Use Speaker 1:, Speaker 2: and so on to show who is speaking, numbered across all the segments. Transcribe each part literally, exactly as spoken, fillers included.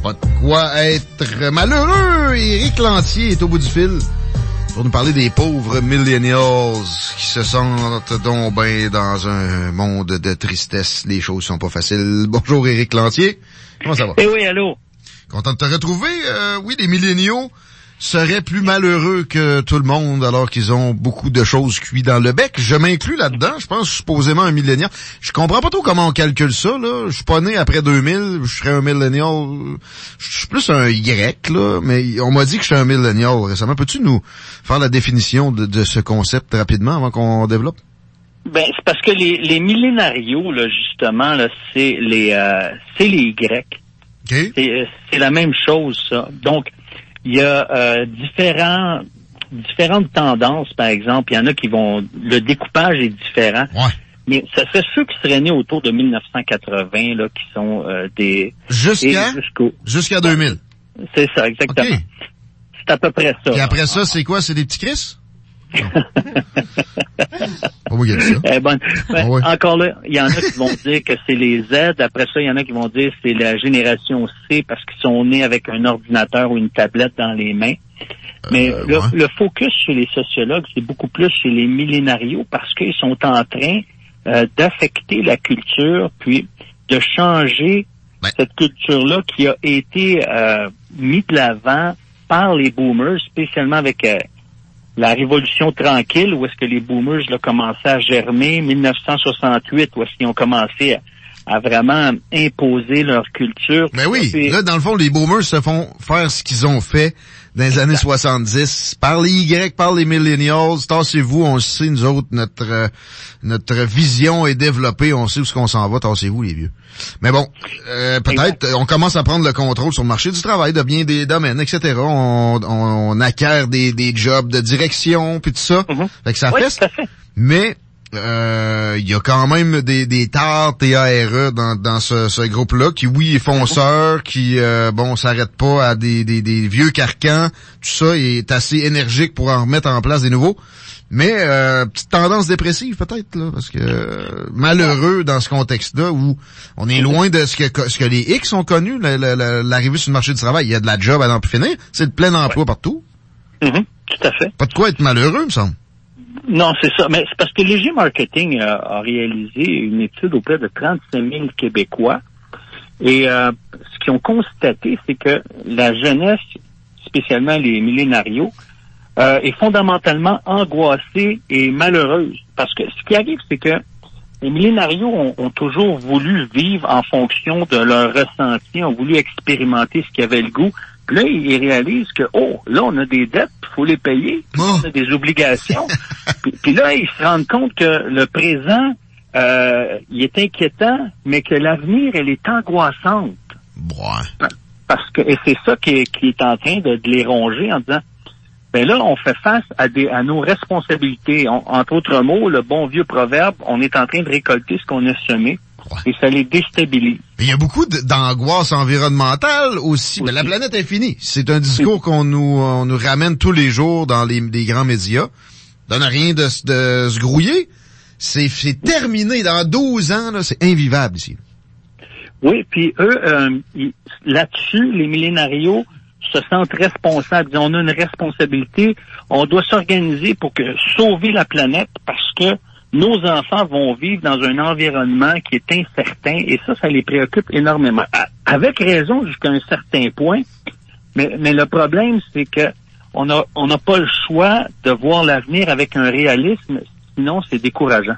Speaker 1: Pas de quoi être malheureux. Éric Lantier est au bout du fil pour nous parler des pauvres millennials qui se sentent donc ben dans un monde de tristesse. Les choses sont pas faciles. Bonjour Éric Lantier. Comment ça va?
Speaker 2: Eh oui, allô.
Speaker 1: Content de te retrouver. Euh, oui, les milléniaux seraient plus malheureux que tout le monde alors qu'ils ont beaucoup de choses cuites dans le bec. Je m'inclus là-dedans. Je pense supposément un millénial. Je comprends pas trop comment on calcule ça, là. Je suis pas né après deux mille. Je serais un millénial. Je suis plus un Y, là. Mais on m'a dit que je suis un millénial récemment. Peux-tu nous faire la définition de, de ce concept rapidement avant qu'on développe?
Speaker 2: Ben, c'est parce que les, les millénarios, là, justement, là, c'est les, euh, c'est les Y.
Speaker 1: Okay.
Speaker 2: C'est, c'est la même chose, ça. Donc, il y a euh, différents, différentes tendances, par exemple. Il y en a qui vont... Le découpage est différent.
Speaker 1: Ouais.
Speaker 2: Mais ça serait ceux qui seraient nés autour de mille neuf cent quatre-vingts, là, qui sont euh, des...
Speaker 1: Jusqu'à?
Speaker 2: Jusqu'au...
Speaker 1: Jusqu'à deux mille.
Speaker 2: C'est ça, exactement.
Speaker 1: Okay.
Speaker 2: C'est à peu près ça.
Speaker 1: Et après ça, c'est quoi? C'est des petits Chris? Oh, oui, ça.
Speaker 2: Eh ben, ben,
Speaker 1: oh, oui.
Speaker 2: Encore là, il y en a qui vont dire que c'est les Z. Après ça, il y en a qui vont dire que c'est la génération C parce qu'ils sont nés avec un ordinateur ou une tablette dans les mains. Mais
Speaker 1: euh,
Speaker 2: le,
Speaker 1: ouais.
Speaker 2: le focus chez les sociologues, c'est beaucoup plus chez les millénarios parce qu'ils sont en train euh, d'affecter la culture, puis de changer
Speaker 1: ben.
Speaker 2: cette culture-là qui a été euh, mise de l'avant par les boomers, spécialement avec... Euh, la Révolution tranquille, où est-ce que les boomers là, commençaient à germer, mille neuf cent soixante-huit, où est-ce qu'ils ont commencé à, à vraiment imposer leur culture.
Speaker 1: Mais oui,
Speaker 2: puis,
Speaker 1: là, dans le fond, les boomers se font faire ce qu'ils ont fait dans les années soixante-dix. Par les Y, par les millennials, tassez-vous, on sait, nous autres, notre euh, notre vision est développée, on sait où est-ce qu'on s'en va, tassez-vous, les vieux. Mais bon, euh, peut-être, on commence à prendre le contrôle sur le marché du travail de bien des domaines, et cetera. On, on, on acquiert des, des jobs de direction, puis tout ça.
Speaker 2: Mm-hmm.
Speaker 1: Fait que ça
Speaker 2: oui,
Speaker 1: fait.
Speaker 2: tout à fait.
Speaker 1: Mais euh, il y a quand même des, des tares T A R E dans, dans ce, ce groupe-là qui, oui, est fonceur, qui, euh, bon, s'arrête pas à des, des, des vieux carcans, tout ça, est assez énergique pour en remettre en place des nouveaux. Mais euh, petite tendance dépressive peut-être là, parce que euh, malheureux dans ce contexte-là où on est loin de ce que ce que les X ont connu, la, la, la, l'arrivée sur le marché du travail. Il y a de la job à n'en plus finir, c'est le plein emploi ouais. partout.
Speaker 2: Mm-hmm, tout à fait.
Speaker 1: Pas de quoi être malheureux, me semble.
Speaker 2: Non, c'est ça. Mais c'est parce que Léger Marketing a, a réalisé une étude auprès de trente-cinq mille Québécois et euh, ce qu'ils ont constaté, c'est que la jeunesse, spécialement les millénarios, Euh, est fondamentalement angoissée et malheureuse. Parce que ce qui arrive, c'est que les millénarios ont, ont toujours voulu vivre en fonction de leur ressenti, ont voulu expérimenter ce qui avait le goût. Puis là, ils réalisent que, oh, là, on a des dettes, il faut les payer,
Speaker 1: oh.
Speaker 2: on a des obligations. puis, puis là, ils se rendent compte que le présent, euh, il est inquiétant, mais que l'avenir, elle est angoissante.
Speaker 1: Ouais.
Speaker 2: Parce que, et c'est ça qui est, qui est en train de, de les ronger en disant, ben là, on fait face à, des, à nos responsabilités. On, entre autres mots, le bon vieux proverbe, on est en train de récolter ce qu'on a semé ouais. et ça les déstabilise.
Speaker 1: Il y a beaucoup d'angoisse environnementale aussi. aussi. Ben, la planète est finie. C'est un discours qu'on nous, on nous ramène tous les jours dans les, les grands médias. Donne rien de, de se grouiller. C'est, c'est terminé dans douze ans. Là, c'est invivable ici.
Speaker 2: Oui, puis eux, euh, ils, là-dessus, les millénarios se sentent responsables. On a une responsabilité. On doit s'organiser pour que sauver la planète parce que nos enfants vont vivre dans un environnement qui est incertain et ça, ça les préoccupe énormément. Avec raison jusqu'à un certain point, mais, mais le problème, c'est que on a, on n'a pas le choix de voir l'avenir avec un réalisme, sinon c'est décourageant.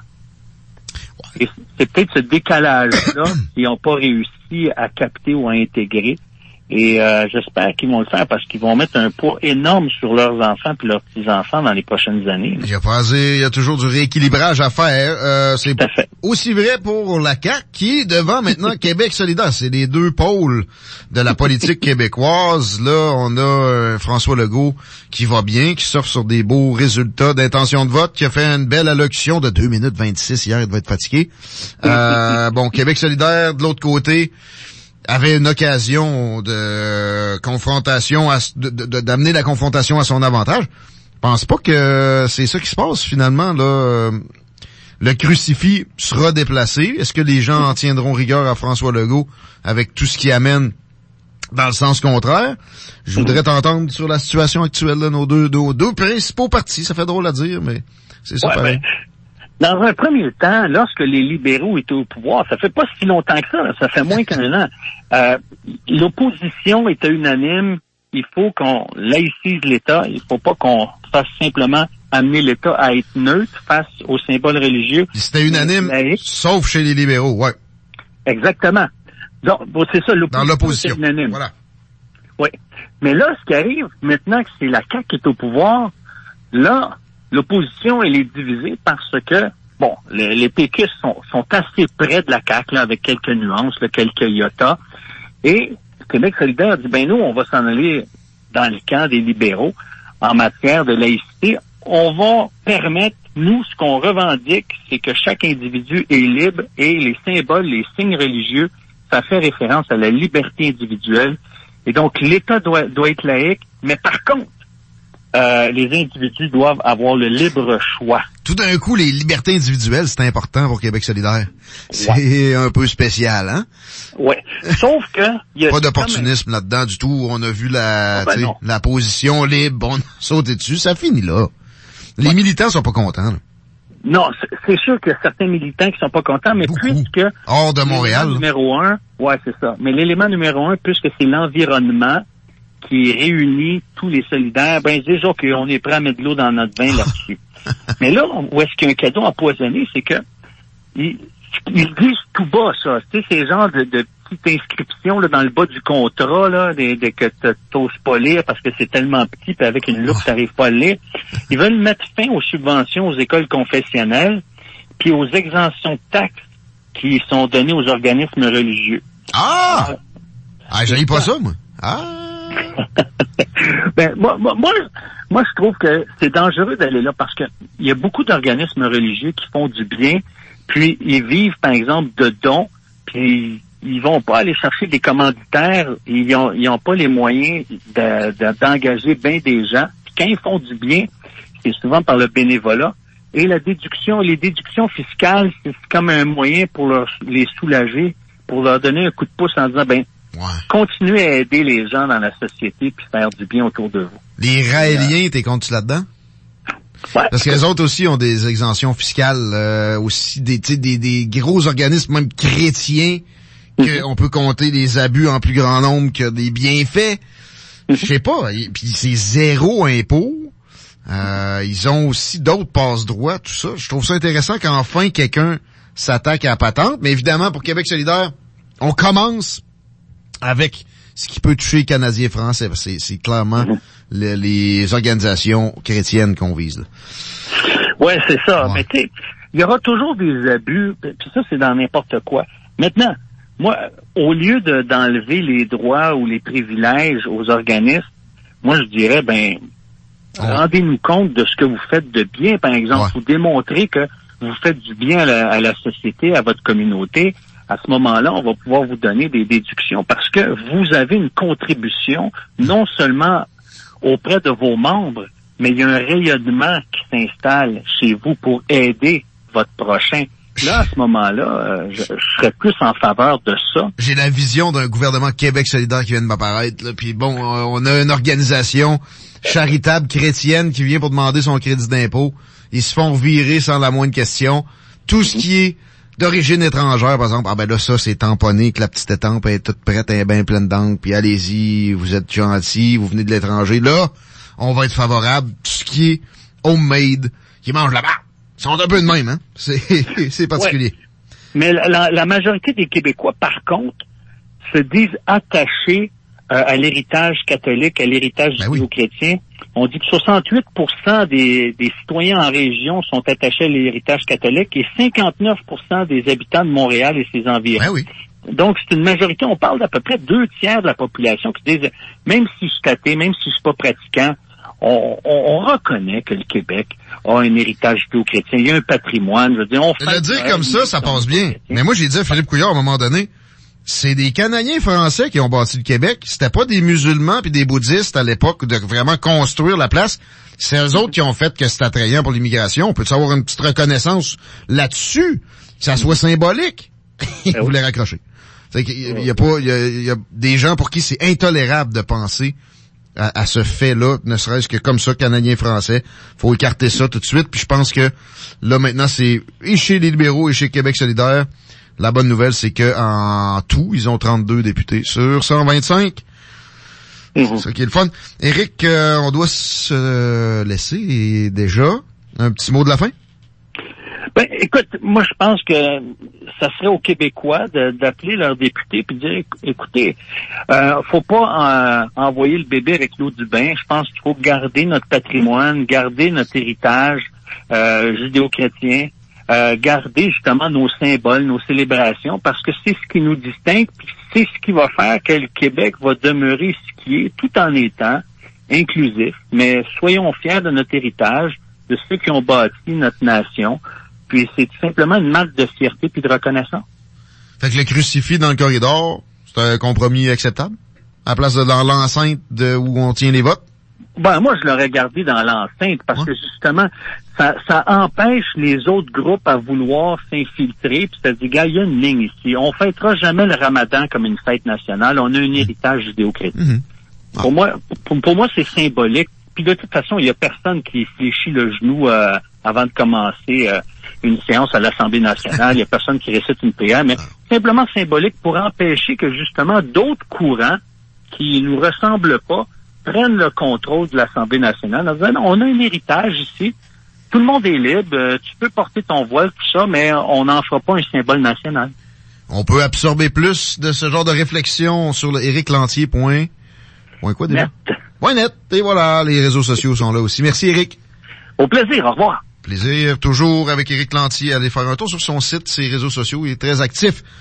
Speaker 2: Et c'est peut-être ce décalage-là qu'ils n'ont pas réussi à capter ou à intégrer. Et euh, j'espère qu'ils vont le faire parce qu'ils vont mettre un poids énorme sur leurs enfants puis leurs petits-enfants dans les prochaines années.
Speaker 1: Il y a, pas, il y a toujours du rééquilibrage à faire. Euh, c'est
Speaker 2: Tout à fait.
Speaker 1: Aussi vrai pour la C A Q qui est devant maintenant Québec solidaire. C'est les deux pôles de la politique québécoise. Là, on a euh, François Legault qui va bien, qui surfe sur des beaux résultats d'intention de vote, qui a fait une belle allocution de deux minutes vingt-six hier. Il devait être fatigué. Euh, bon, Québec solidaire, de l'autre côté, avait une occasion de confrontation, à, de, de, d'amener la confrontation à son avantage. Je pense pas que c'est ça qui se passe finalement. Là, le crucifix sera déplacé. Est-ce que les gens en tiendront rigueur à François Legault avec tout ce qui amène dans le sens contraire. Je voudrais t'entendre sur la situation actuelle de nos deux, nos deux principaux partis. Ça fait drôle à dire, mais c'est ça
Speaker 2: ouais,
Speaker 1: pareil.
Speaker 2: Ben, dans un premier temps, lorsque les libéraux étaient au pouvoir, ça fait pas si longtemps que ça, là, ça fait moins qu'un an, euh, l'opposition était unanime. Il faut qu'on laïcise l'État. Il faut pas qu'on fasse simplement amener l'État à être neutre face aux symboles religieux.
Speaker 1: C'était unanime, laïque. Sauf chez les libéraux, ouais.
Speaker 2: Exactement. Donc, bon, c'est ça, l'opposition.
Speaker 1: Dans l'opposition.
Speaker 2: C'est unanime.
Speaker 1: Voilà.
Speaker 2: Oui. Mais là, ce qui arrive, maintenant que c'est la C A Q qui est au pouvoir, là, l'opposition, elle est divisée parce que, bon, le, les péquistes sont, sont assez près de la C A Q, là, avec quelques nuances, là, quelques iotas. Et Québec solidaire dit, ben nous, on va s'en aller dans le camp des libéraux en matière de laïcité. On va permettre, nous, ce qu'on revendique, c'est que chaque individu est libre et les symboles, les signes religieux, ça fait référence à la liberté individuelle. Et donc, l'État doit, doit être laïque, mais par contre, euh, les individus doivent avoir le libre choix.
Speaker 1: Tout d'un coup, les libertés individuelles, c'est important pour Québec solidaire. C'est ouais. un peu spécial, hein?
Speaker 2: Oui. Sauf que... il y a
Speaker 1: pas d'opportunisme même... là-dedans du tout. On a vu la, oh ben la position libre, on a sauté dessus. Ça finit là. Les ouais. militants sont pas contents, là.
Speaker 2: Non, c'est sûr qu'il y a certains militants qui sont pas contents, mais
Speaker 1: Beaucoup.
Speaker 2: puisque...
Speaker 1: Hors de Montréal.
Speaker 2: Numéro un, ouais, c'est ça. Mais l'élément numéro un, puisque c'est l'environnement qui réunit tous les solidaires, ben, déjà qu'on est prêt à mettre de l'eau dans notre vin là-dessus. Mais là, où est-ce qu'il y a un cadeau empoisonné, c'est que, ils, ils disent tout bas, ça. Tu sais, ces genres de, de petites inscriptions, là, dans le bas du contrat, là, de, de que t'oses pas lire parce que c'est tellement petit, puis avec une loupe, t'arrives pas à le lire. Ils veulent mettre fin aux subventions aux écoles confessionnelles, puis aux exemptions de taxes qui sont données aux organismes religieux.
Speaker 1: Ah! Alors, ah, j'aille pas ça, moi. Ah!
Speaker 2: ben, moi, moi, moi, je trouve que c'est dangereux d'aller là parce que il y a beaucoup d'organismes religieux qui font du bien, puis ils vivent, par exemple, de dons, puis ils vont pas aller chercher des commanditaires, ils ont, ils ont pas les moyens de, de, d'engager bien des gens. Puis quand ils font du bien, c'est souvent par le bénévolat. Et la déduction, les déductions fiscales, c'est comme un moyen pour leur, les soulager, pour leur donner un coup de pouce en disant, ben, ouais. continuez à aider les gens dans la société puis faire du bien autour de vous.
Speaker 1: Les Raéliens, t'es contre là-dedans?
Speaker 2: Ouais.
Speaker 1: Parce que les autres aussi ont des exemptions fiscales, euh, aussi des, des, des gros organismes, même chrétiens, mm-hmm. qu'on peut compter des abus en plus grand nombre que des bienfaits. Mm-hmm. Je sais pas. Puis c'est zéro impôt. Euh, ils ont aussi d'autres passe-droits, tout ça. Je trouve ça intéressant qu'enfin quelqu'un s'attaque à la patente. Mais évidemment, pour Québec solidaire, on commence avec ce qui peut toucher les Canadiens français. C'est, c'est clairement mm-hmm. le, les organisations chrétiennes qu'on vise. Là.
Speaker 2: Ouais, c'est ça.
Speaker 1: Ouais.
Speaker 2: Mais tu sais, il y aura toujours des abus. Puis ça, c'est dans n'importe quoi. Maintenant, moi, au lieu de, d'enlever les droits ou les privilèges aux organismes, moi, je dirais, ben, ouais. rendez-nous compte de ce que vous faites de bien, par exemple. Ouais. Vous démontrez que vous faites du bien à la, à la société, à votre communauté. À ce moment-là, on va pouvoir vous donner des déductions parce que vous avez une contribution non seulement auprès de vos membres, mais il y a un rayonnement qui s'installe chez vous pour aider votre prochain. Là, à ce moment-là, euh, je, je serais plus en faveur de ça.
Speaker 1: J'ai la vision d'un gouvernement Québec solidaire qui vient de m'apparaître. Là. Puis bon, euh, on a une organisation charitable chrétienne qui vient pour demander son crédit d'impôt. Ils se font virer sans la moindre question. Tout ce qui est d'origine étrangère, par exemple, ah ben là, ça, c'est tamponné, que la petite étampe est toute prête, elle est bien pleine d'encre, puis allez-y, vous êtes gentil, vous venez de l'étranger. Là, on va être favorable. Tout ce qui est homemade, qui mange là-bas, ils sont un peu de même, hein. C'est, c'est particulier.
Speaker 2: Ouais. Mais la, la, la majorité des Québécois, par contre, se disent attachés euh, à l'héritage catholique, à l'héritage ben judéo-chrétien. Oui. On dit que soixante-huit pour cent des, des citoyens en région sont attachés à l'héritage catholique et cinquante-neuf pour cent des habitants de Montréal et ses environs.
Speaker 1: Ben oui.
Speaker 2: Donc, c'est une majorité. On parle d'à peu près deux tiers de la population qui disent, même si je suis athée, même si je suis pas pratiquant, on, on, on reconnaît que le Québec a un héritage judéo-chrétien. Il y a un patrimoine. Je veux dire, on fait
Speaker 1: le dire comme ça, ça passe bien. Mais moi, j'ai dit à Philippe Couillard à un moment donné, c'est des Canadiens français qui ont bâti le Québec. C'était pas des musulmans puis des bouddhistes à l'époque de vraiment construire la place. C'est eux autres qui ont fait que c'est attrayant pour l'immigration. On peut avoir une petite reconnaissance là-dessus, que ça soit symbolique. Ils voulaient raccrocher. C'est qu'il y a, il y a pas, il y a, il y a des gens pour qui c'est intolérable de penser à, à ce fait-là, ne serait-ce que comme ça, Canadien-Français. Faut écarter ça tout de suite. Puis je pense que là maintenant, c'est et chez les libéraux et chez Québec solidaire. La bonne nouvelle, c'est que en tout, ils ont trente-deux députés sur cent vingt-cinq. Mmh. C'est ça qui est le fun. Éric, euh, on doit se laisser déjà. Un petit mot de la fin?
Speaker 2: Ben, écoute, moi je pense que ça serait aux Québécois de, d'appeler leurs députés puis de dire, écoutez, euh, faut pas euh, envoyer le bébé avec l'eau du bain. Je pense qu'il faut garder notre patrimoine, garder notre héritage euh, judéo-chrétien, euh, garder justement nos symboles, nos célébrations, parce que c'est ce qui nous distingue, puis c'est ce qui va faire que le Québec va demeurer ce qui est, tout en étant inclusif. Mais soyons fiers de notre héritage, de ceux qui ont bâti notre nation. Puis c'est tout simplement une marque de fierté puis de reconnaissance.
Speaker 1: Fait que le crucifix dans le corridor, c'est un compromis acceptable? À la place de dans l'enceinte de où on tient les votes?
Speaker 2: Ben moi je l'aurais gardé dans l'enceinte parce ouais. que justement ça, ça empêche les autres groupes à vouloir s'infiltrer. Puis ça dit, gars, il y a une ligne ici. On fêtera jamais le Ramadan comme une fête nationale. On a un héritage judéo-chrétien. Mm-hmm. Ah. Pour moi, pour, pour moi c'est symbolique. Puis de toute façon, il y a personne qui fléchit le genou euh, avant de commencer euh, une séance à l'Assemblée nationale. Il y a personne qui récite une prière, mais simplement symbolique pour empêcher que justement d'autres courants qui nous ressemblent pas prennent le contrôle de l'Assemblée nationale en disant, on a un héritage ici, tout le monde est libre, euh, tu peux porter ton voile, tout ça, mais on n'en fera pas un symbole national.
Speaker 1: On peut absorber plus de ce genre de réflexion sur le Éric Lantier. Point, point quoi déjà? Net. Point net. Et voilà, les réseaux sociaux sont là aussi. Merci Éric.
Speaker 2: Au plaisir, au revoir.
Speaker 1: Plaisir, toujours avec Éric Lantier. Allez faire un tour sur son site, ses réseaux sociaux, il est très actif.